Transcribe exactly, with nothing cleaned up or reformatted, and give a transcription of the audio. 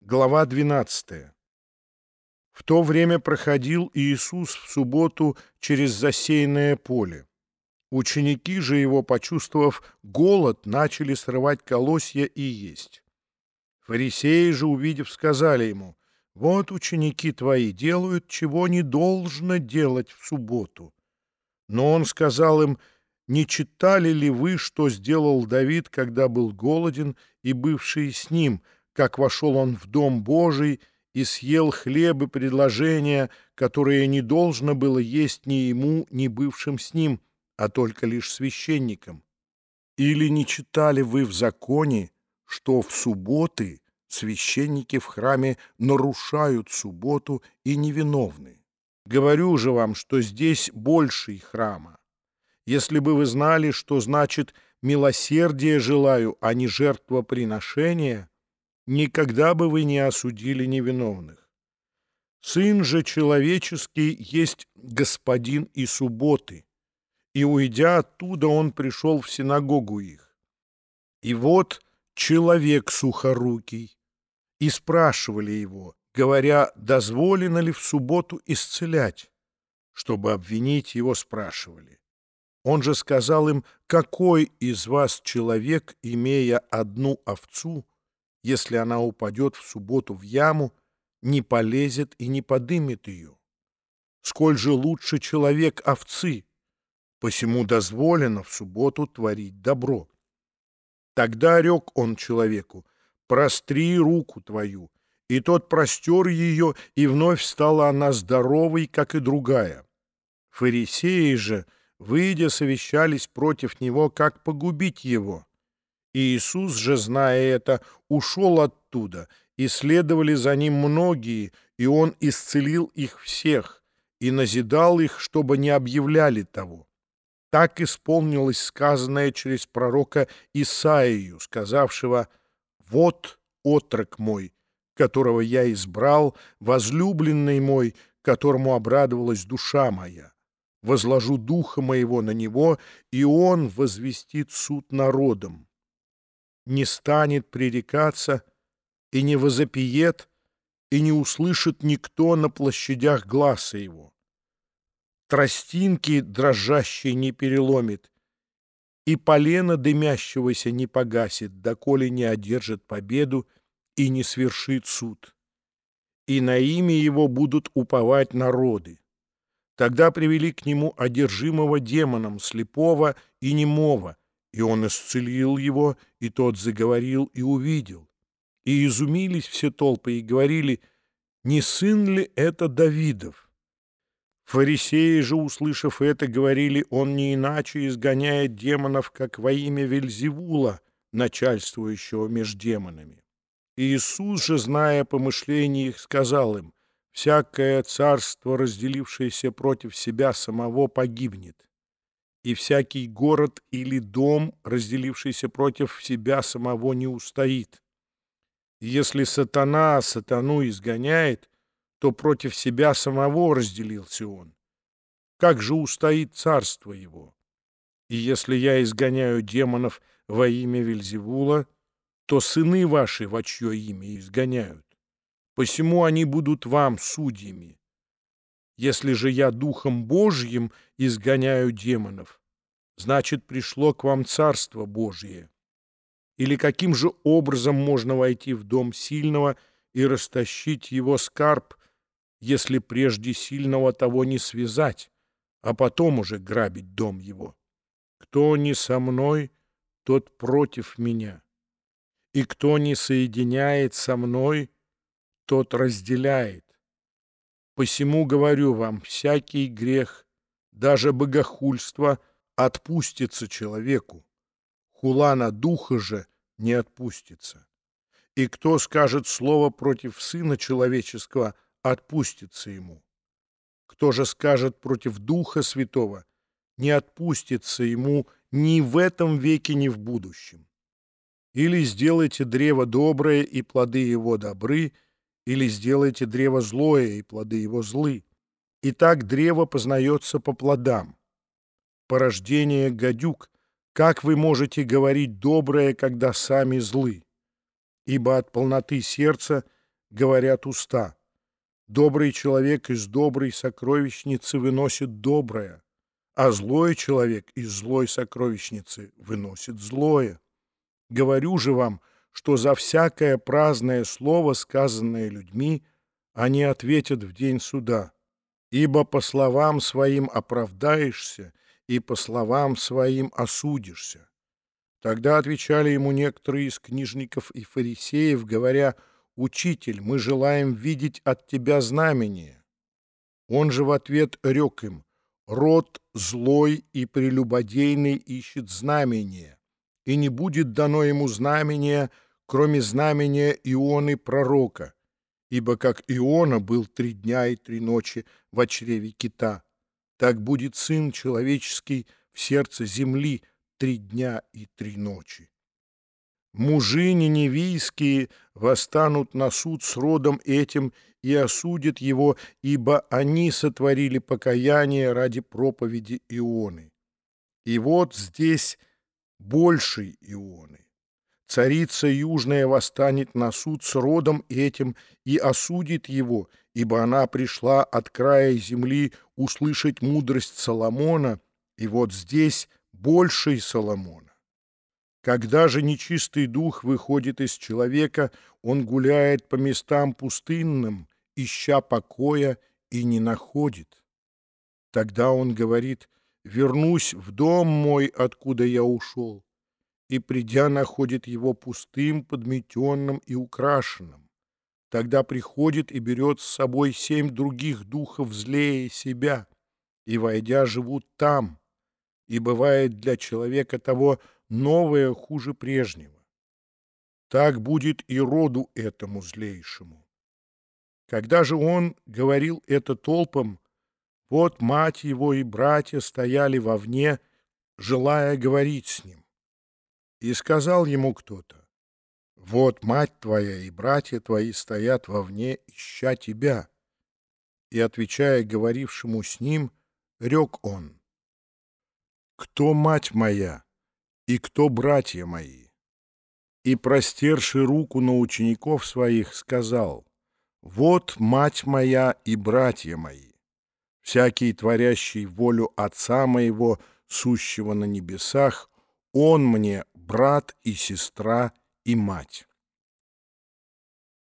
Глава двенадцатая. В то время проходил Иисус в субботу через засеянное поле. Ученики же его, почувствовав голод, начали срывать колосья и есть. Фарисеи же, увидев, сказали ему: «Вот ученики твои делают, чего не должно делать в субботу». Но он сказал им: «Не читали ли вы, что сделал Давид, когда был голоден, и бывшие с ним, как вошел он в дом Божий и съел хлеб и предложения, которые не должно было есть ни ему, ни бывшим с ним, а только лишь священникам? Или не читали вы в законе, что в субботы священники в храме нарушают субботу и невиновны? Говорю же вам, что здесь больший храма. Если бы вы знали, что значит «милосердие желаю», а не жертвоприношение, никогда бы вы не осудили невиновных. Сын же человеческий есть господин и субботы, и, уйдя оттуда, он пришел в синагогу их. И вот человек сухорукий, и спрашивали его, говоря, дозволено ли в субботу исцелять, чтобы обвинить его, спрашивали. Он же сказал им: «Какой из вас человек, имея одну овцу, если она упадет в субботу в яму, не полезет и не подымет ее? Сколь же лучше человек овцы, посему дозволено в субботу творить добро». Тогда рек он человеку: «Простри руку твою». И тот простер ее, и вновь стала она здоровой, как и другая. Фарисеи же, выйдя, совещались против него, как погубить его. И Иисус же, зная это, ушел оттуда, и следовали за ним многие, и он исцелил их всех, и назидал их, чтобы не объявляли того. Так исполнилось сказанное через пророка Исаию, сказавшего: «Вот отрок мой, которого я избрал, возлюбленный мой, которому обрадовалась душа моя. Возложу духа моего на него, и он возвестит суд народам. Не станет пререкаться, и не возопиет, и не услышит никто на площадях гласа его. Тростинки дрожащие не переломит, и полено дымящегося не погасит, доколе не одержит победу и не свершит суд. И на имя его будут уповать народы». Тогда привели к нему одержимого демоном, слепого и немого, и он исцелил его, и тот заговорил и увидел. И изумились все толпы и говорили: «Не сын ли это Давидов?» Фарисеи же, услышав это, говорили: «Он не иначе изгоняет демонов, как во имя Вельзевула, начальствующего меж демонами». И Иисус же, зная помышления их, сказал им: «Всякое царство, разделившееся против себя самого, погибнет, и всякий город или дом, разделившийся против себя самого, не устоит. И если сатана сатану изгоняет, то против себя самого разделился он. Как же устоит царство его? И если я изгоняю демонов во имя Вельзевула, то сыны ваши во чье имя изгоняют? Посему они будут вам судьями. Если же я Духом Божьим изгоняю демонов, значит, пришло к вам Царство Божие. Или каким же образом можно войти в дом сильного и растащить его скарб, если прежде сильного того не связать, а потом уже грабить дом его? Кто не со мной, тот против меня, и кто не соединяет со мной, тот разделяет. Посему говорю вам, всякий грех, даже богохульство, отпустится человеку, хула на духа же не отпустится. И кто скажет слово против Сына Человеческого, отпустится ему. Кто же скажет против Духа Святого, не отпустится ему ни в этом веке, ни в будущем. Или сделайте древо доброе, и плоды его добры, или сделайте древо злое, и плоды его злы. И так древо познается по плодам. Порождение гадюк, как вы можете говорить доброе, когда сами злы? Ибо от полноты сердца говорят уста. Добрый человек из доброй сокровищницы выносит доброе, а злой человек из злой сокровищницы выносит злое. Говорю же вам, что за всякое праздное слово, сказанное людьми, они ответят в день суда. Ибо по словам своим оправдаешься, и по словам своим осудишься. Тогда отвечали ему некоторые из книжников и фарисеев, говоря: «Учитель, мы желаем видеть от тебя знамение». Он же в ответ рек им: «Род злой и прелюбодейный ищет знамения, и не будет дано ему знамения, кроме знамения Ионы пророка. Ибо как Иона был три дня и три ночи во чреве кита, так будет Сын Человеческий в сердце земли три дня и три ночи. Мужи ниневийские восстанут на суд с родом этим и осудят его, ибо они сотворили покаяние ради проповеди Ионы. И вот здесь большей Ионы. Царица Южная восстанет на суд с родом этим и осудит его, ибо она пришла от края земли услышать мудрость Соломона, и вот здесь большей Соломона. Когда же нечистый дух выходит из человека, он гуляет по местам пустынным, ища покоя, и не находит. Тогда он говорит: «Вернусь в дом мой, откуда я ушел», и, придя, находит его пустым, подметенным и украшенным. Тогда приходит и берет с собой семь других духов злее себя, и, войдя, живут там, и бывает для человека того новое хуже прежнего. Так будет и роду этому злейшему. Когда же он говорил это толпам, вот мать его и братья стояли вовне, желая говорить с ним. И сказал ему кто-то: «Вот мать твоя и братья твои стоят вовне, ища тебя». И, отвечая говорившему с ним, рек он: «Кто мать моя и кто братья мои?» И, простерши руку на учеников своих, сказал: «Вот мать моя и братья мои. Всякий, творящий волю Отца моего, сущего на небесах, он мне брат и сестра и мать».